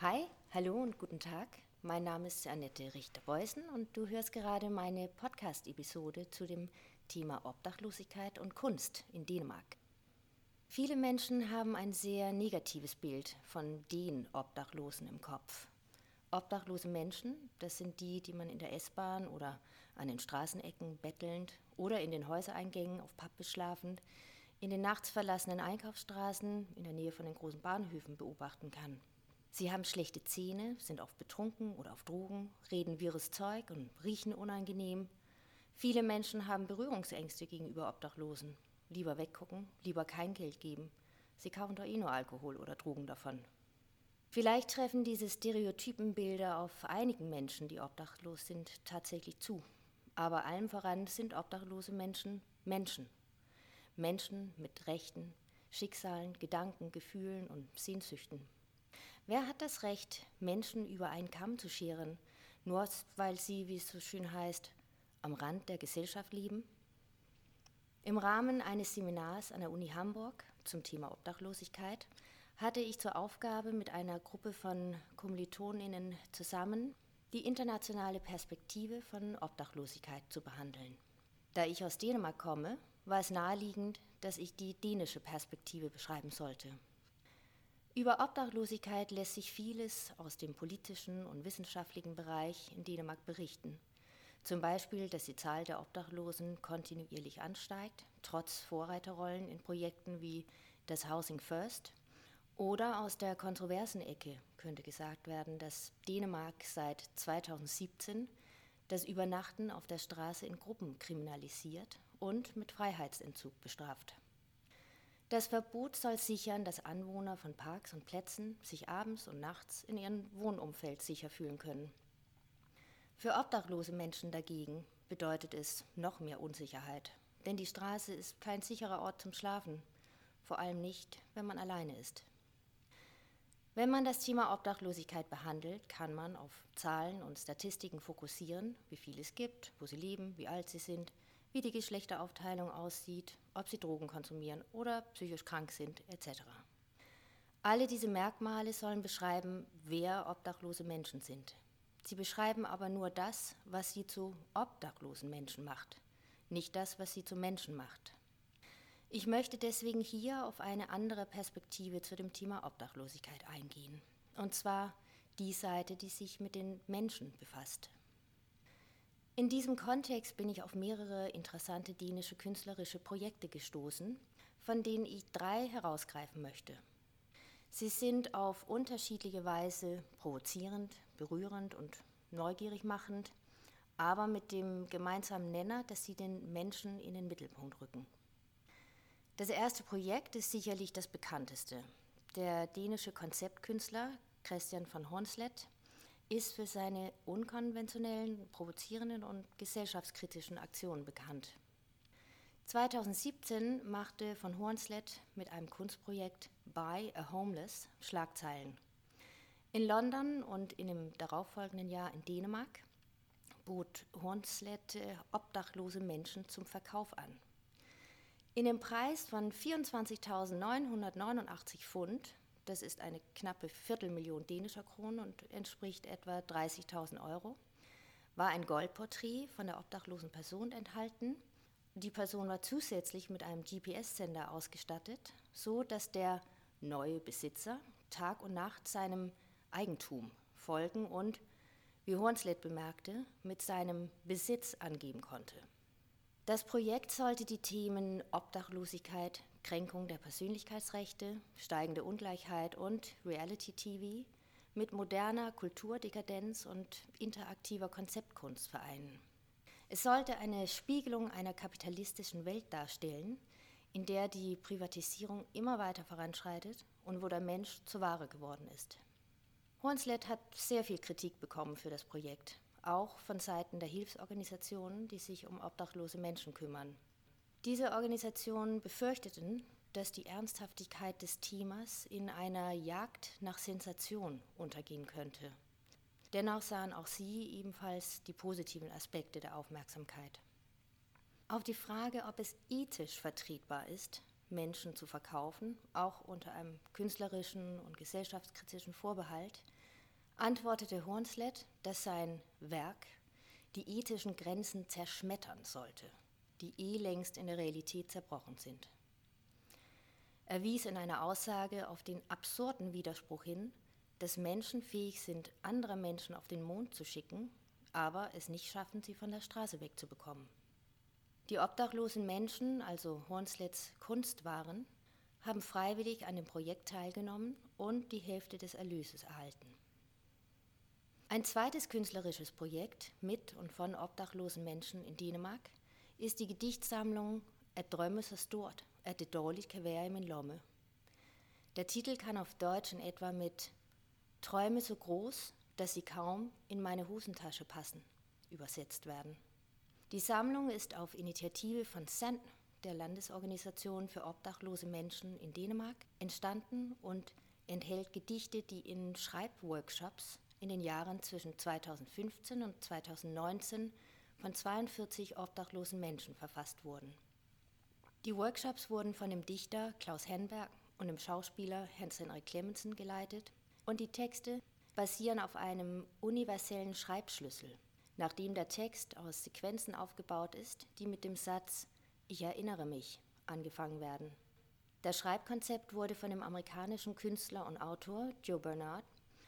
Hi, hallo und guten Tag. Mein Name ist Annette Richter-Beußen und du hörst gerade meine Podcast-Episode zu dem Thema Obdachlosigkeit und Kunst in Dänemark. Viele Menschen haben ein sehr negatives Bild von den Obdachlosen im Kopf. Obdachlose Menschen, das sind die, die man in der S-Bahn oder an den Straßenecken bettelnd oder in den Häusereingängen auf Pappe schlafend, in den nachts verlassenen Einkaufsstraßen in der Nähe von den großen Bahnhöfen beobachten kann. Sie haben schlechte Zähne, sind oft betrunken oder auf Drogen, reden wirres Zeug und riechen unangenehm. Viele Menschen haben Berührungsängste gegenüber Obdachlosen. Lieber weggucken, lieber kein Geld geben. Sie kaufen doch eh nur Alkohol oder Drogen davon. Vielleicht treffen diese Stereotypenbilder auf einigen Menschen, die obdachlos sind, tatsächlich zu. Aber allem voran sind obdachlose Menschen Menschen. Menschen mit Rechten, Schicksalen, Gedanken, Gefühlen und Sehnsüchten. Wer hat das Recht, Menschen über einen Kamm zu scheren, nur weil sie, wie es so schön heißt, am Rand der Gesellschaft leben? Im Rahmen eines Seminars an der Uni Hamburg zum Thema Obdachlosigkeit hatte ich zur Aufgabe, mit einer Gruppe von KommilitonInnen zusammen die internationale Perspektive von Obdachlosigkeit zu behandeln. Da ich aus Dänemark komme, war es naheliegend, dass ich die dänische Perspektive beschreiben sollte. Über Obdachlosigkeit lässt sich vieles aus dem politischen und wissenschaftlichen Bereich in Dänemark berichten. Zum Beispiel, dass die Zahl der Obdachlosen kontinuierlich ansteigt, trotz Vorreiterrollen in Projekten wie das Housing First. Oder aus der kontroversen Ecke könnte gesagt werden, dass Dänemark seit 2017 das Übernachten auf der Straße in Gruppen kriminalisiert und mit Freiheitsentzug bestraft. Das Verbot soll sichern, dass Anwohner von Parks und Plätzen sich abends und nachts in ihrem Wohnumfeld sicher fühlen können. Für obdachlose Menschen dagegen bedeutet es noch mehr Unsicherheit, denn die Straße ist kein sicherer Ort zum Schlafen, vor allem nicht, wenn man alleine ist. Wenn man das Thema Obdachlosigkeit behandelt, kann man auf Zahlen und Statistiken fokussieren, wie viel es gibt, wo sie leben, wie alt sie sind, wie die Geschlechteraufteilung aussieht, ob sie Drogen konsumieren oder psychisch krank sind, etc. Alle diese Merkmale sollen beschreiben, wer obdachlose Menschen sind. Sie beschreiben aber nur das, was sie zu obdachlosen Menschen macht, nicht das, was sie zu Menschen macht. Ich möchte deswegen hier auf eine andere Perspektive zu dem Thema Obdachlosigkeit eingehen, und zwar die Seite, die sich mit den Menschen befasst. In diesem Kontext bin ich auf mehrere interessante dänische künstlerische Projekte gestoßen, von denen ich 3 herausgreifen möchte. Sie sind auf unterschiedliche Weise provozierend, berührend und neugierig machend, aber mit dem gemeinsamen Nenner, dass sie den Menschen in den Mittelpunkt rücken. Das erste Projekt ist sicherlich das bekannteste. Der dänische Konzeptkünstler Christian von Hornslet ist für seine unkonventionellen, provozierenden und gesellschaftskritischen Aktionen bekannt. 2017 machte von Hornslet mit einem Kunstprojekt Buy a Homeless Schlagzeilen. In London und in dem darauffolgenden Jahr in Dänemark bot Hornslet obdachlose Menschen zum Verkauf an. In dem Preis von 24.989 Pfund, das ist eine knappe Viertelmillion dänischer Kronen und entspricht etwa 30.000 Euro, war ein Goldporträt von der obdachlosen Person enthalten. Die Person war zusätzlich mit einem GPS-Sender ausgestattet, so dass der neue Besitzer Tag und Nacht seinem Eigentum folgen und, wie Hornslet bemerkte, mit seinem Besitz angeben konnte. Das Projekt sollte die Themen Obdachlosigkeit, Kränkung der Persönlichkeitsrechte, steigende Ungleichheit und Reality-TV mit moderner Kulturdekadenz und interaktiver Konzeptkunst vereinen. Es sollte eine Spiegelung einer kapitalistischen Welt darstellen, in der die Privatisierung immer weiter voranschreitet und wo der Mensch zur Ware geworden ist. Hornslet hat sehr viel Kritik bekommen für das Projekt, auch von Seiten der Hilfsorganisationen, die sich um obdachlose Menschen kümmern. Diese Organisationen befürchteten, dass die Ernsthaftigkeit des Themas in einer Jagd nach Sensation untergehen könnte. Dennoch sahen auch sie ebenfalls die positiven Aspekte der Aufmerksamkeit. Auf die Frage, ob es ethisch vertretbar ist, Menschen zu verkaufen, auch unter einem künstlerischen und gesellschaftskritischen Vorbehalt, antwortete Hornslet, dass sein Werk die ethischen Grenzen zerschmettern sollte, die längst in der Realität zerbrochen sind. Er wies in einer Aussage auf den absurden Widerspruch hin, dass Menschen fähig sind, andere Menschen auf den Mond zu schicken, aber es nicht schaffen, sie von der Straße wegzubekommen. Die obdachlosen Menschen, also Hornslets Kunstwaren, haben freiwillig an dem Projekt teilgenommen und die Hälfte des Erlöses erhalten. Ein zweites künstlerisches Projekt mit und von obdachlosen Menschen in Dänemark ist die Gedichtsammlung Et drømme så stort, at det dårligt kan være i min lomme. Der Titel kann auf Deutsch in etwa mit Träume so groß, dass sie kaum in meine Hosentasche passen übersetzt werden. Die Sammlung ist auf Initiative von SAND, der Landesorganisation für obdachlose Menschen in Dänemark, entstanden und enthält Gedichte, die in Schreibworkshops in den Jahren zwischen 2015 und 2019 von 42 obdachlosen Menschen verfasst wurden. Die Workshops wurden von dem Dichter Claus Henberg und dem Schauspieler Hans-Henrik Clemmensen geleitet und die Texte basieren auf einem universellen Schreibschlüssel, nachdem der Text aus Sequenzen aufgebaut ist, die mit dem Satz „Ich erinnere mich“ angefangen werden. Das Schreibkonzept wurde von dem amerikanischen Künstler und Autor Joe Bernard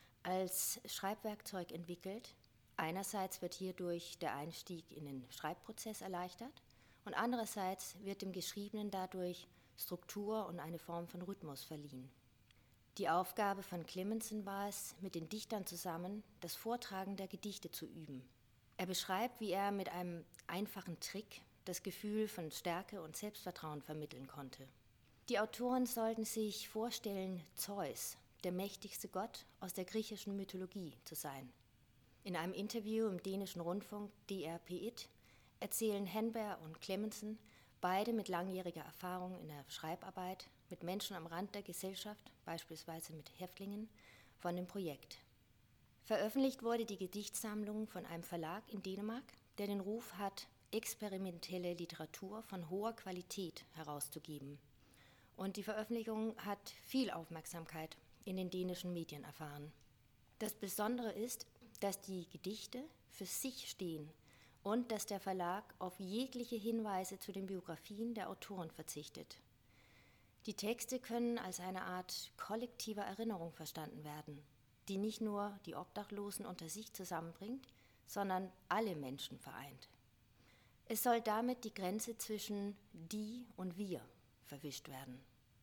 als Schreibwerkzeug entwickelt. Einerseits wird hierdurch der Einstieg in den Schreibprozess erleichtert und andererseits wird dem Geschriebenen dadurch Struktur und eine Form von Rhythmus verliehen. Die Aufgabe von Clemmensen war es, mit den Dichtern zusammen das Vortragen der Gedichte zu üben. Er beschreibt, wie er mit einem einfachen Trick das Gefühl von Stärke und Selbstvertrauen vermitteln konnte. Die Autoren sollten sich vorstellen, Zeus, der mächtigste Gott aus der griechischen Mythologie, zu sein. In einem Interview im dänischen Rundfunk DR P1 erzählen Henberg und Clemmensen, beide mit langjähriger Erfahrung in der Schreibarbeit, mit Menschen am Rand der Gesellschaft, beispielsweise mit Häftlingen, von dem Projekt. Veröffentlicht wurde die Gedichtsammlung von einem Verlag in Dänemark, der den Ruf hat, experimentelle Literatur von hoher Qualität herauszugeben. Und die Veröffentlichung hat viel Aufmerksamkeit in den dänischen Medien erfahren. Das Besondere ist, dass die Gedichte für sich stehen und dass der Verlag auf jegliche Hinweise zu den Biografien der Autoren verzichtet. Die Texte können als eine Art kollektiver Erinnerung verstanden werden, die nicht nur die Obdachlosen unter sich zusammenbringt, sondern alle Menschen vereint. Es soll damit die Grenze zwischen die und wir verwischt werden.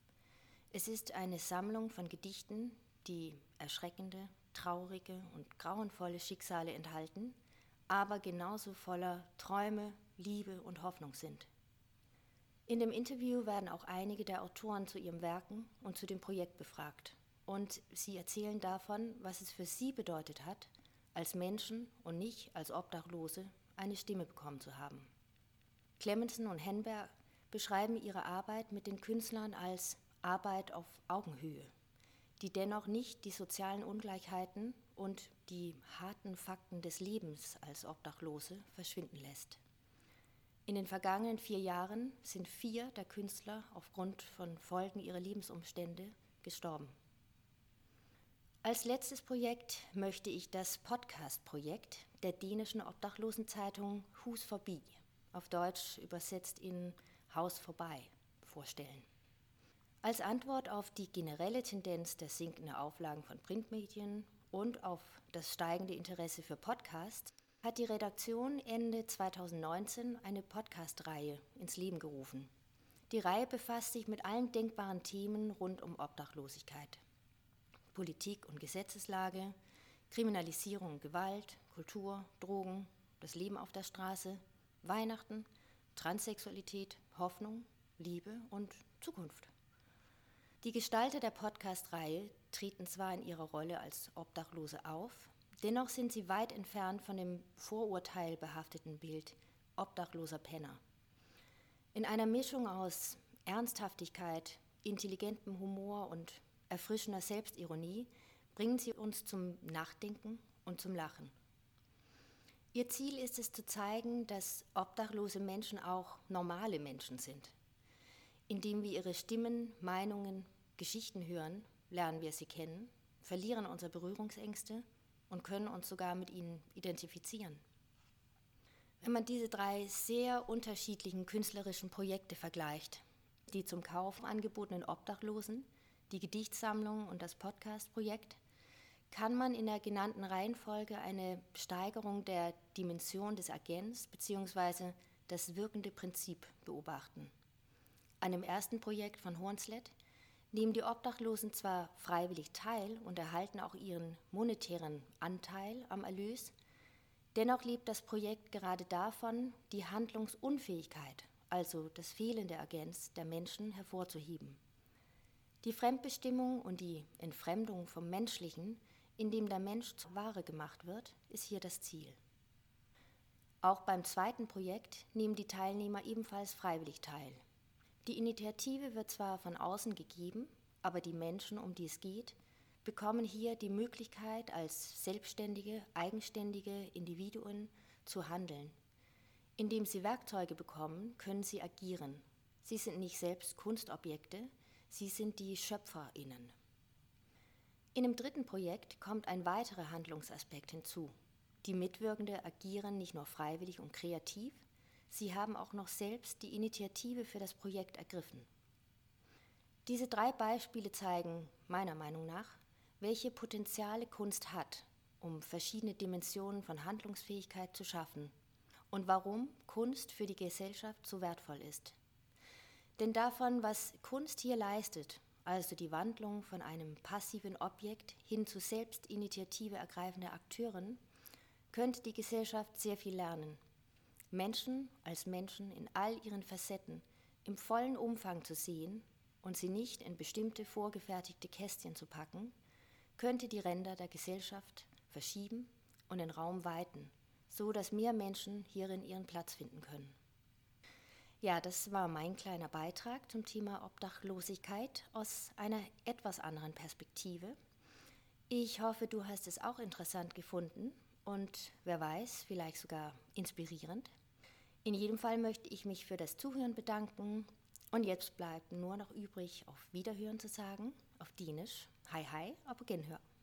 Es ist eine Sammlung von Gedichten, die erschreckende, traurige und grauenvolle Schicksale enthalten, aber genauso voller Träume, Liebe und Hoffnung sind. In dem Interview werden auch einige der Autoren zu ihren Werken und zu dem Projekt befragt. Und sie erzählen davon, was es für sie bedeutet hat, als Menschen und nicht als Obdachlose eine Stimme bekommen zu haben. Clemmensen und Henberg beschreiben ihre Arbeit mit den Künstlern als Arbeit auf Augenhöhe, die dennoch nicht die sozialen Ungleichheiten und die harten Fakten des Lebens als Obdachlose verschwinden lässt. In den vergangenen 4 Jahren sind 4 der Künstler aufgrund von Folgen ihrer Lebensumstände gestorben. Als letztes Projekt möchte ich das Podcast-Projekt der dänischen Obdachlosenzeitung Hus Forbi, auf Deutsch übersetzt in Haus vorbei, vorstellen. Als Antwort auf die generelle Tendenz der sinkenden Auflagen von Printmedien und auf das steigende Interesse für Podcasts hat die Redaktion Ende 2019 eine Podcast-Reihe ins Leben gerufen. Die Reihe befasst sich mit allen denkbaren Themen rund um Obdachlosigkeit. Politik und Gesetzeslage, Kriminalisierung und Gewalt, Kultur, Drogen, das Leben auf der Straße, Weihnachten, Transsexualität, Hoffnung, Liebe und Zukunft. Die Gestalter der Podcast-Reihe treten zwar in ihrer Rolle als Obdachlose auf, dennoch sind sie weit entfernt von dem vorurteilbehafteten Bild obdachloser Penner. In einer Mischung aus Ernsthaftigkeit, intelligentem Humor und erfrischender Selbstironie bringen sie uns zum Nachdenken und zum Lachen. Ihr Ziel ist es zu zeigen, dass obdachlose Menschen auch normale Menschen sind. Indem wir ihre Stimmen, Meinungen, Geschichten hören, lernen wir sie kennen, verlieren unsere Berührungsängste und können uns sogar mit ihnen identifizieren. Wenn man diese 3 sehr unterschiedlichen künstlerischen Projekte vergleicht, die zum Kauf angebotenen Obdachlosen, die Gedichtsammlung und das Podcast-Projekt, kann man in der genannten Reihenfolge eine Steigerung der Dimension des Agens bzw. das wirkende Prinzip beobachten. An dem ersten Projekt von Hornslet nehmen die Obdachlosen zwar freiwillig teil und erhalten auch ihren monetären Anteil am Erlös, dennoch lebt das Projekt gerade davon, die Handlungsunfähigkeit, also das fehlende Agens der Menschen hervorzuheben. Die Fremdbestimmung und die Entfremdung vom Menschlichen, in dem der Mensch zur Ware gemacht wird, ist hier das Ziel. Auch beim zweiten Projekt nehmen die Teilnehmer ebenfalls freiwillig teil. Die Initiative wird zwar von außen gegeben, aber die Menschen, um die es geht, bekommen hier die Möglichkeit, als selbstständige, eigenständige Individuen zu handeln. Indem sie Werkzeuge bekommen, können sie agieren. Sie sind nicht selbst Kunstobjekte, sie sind die SchöpferInnen. In dem dritten Projekt kommt ein weiterer Handlungsaspekt hinzu. Die Mitwirkenden agieren nicht nur freiwillig und kreativ, sie haben auch noch selbst die Initiative für das Projekt ergriffen. Diese 3 Beispiele zeigen, meiner Meinung nach, welche Potenziale Kunst hat, um verschiedene Dimensionen von Handlungsfähigkeit zu schaffen und warum Kunst für die Gesellschaft so wertvoll ist. Denn davon, was Kunst hier leistet, also die Wandlung von einem passiven Objekt hin zu Selbstinitiative ergreifender Akteuren, könnte die Gesellschaft sehr viel lernen. Menschen als Menschen in all ihren Facetten im vollen Umfang zu sehen und sie nicht in bestimmte vorgefertigte Kästchen zu packen, könnte die Ränder der Gesellschaft verschieben und den Raum weiten, so dass mehr Menschen hierin ihren Platz finden können. Ja, das war mein kleiner Beitrag zum Thema Obdachlosigkeit aus einer etwas anderen Perspektive. Ich hoffe, du hast es auch interessant gefunden und wer weiß, vielleicht sogar inspirierend. In jedem Fall möchte ich mich für das Zuhören bedanken und jetzt bleibt nur noch übrig, auf Wiederhören zu sagen, auf Dänisch. Hej hej og på genhør.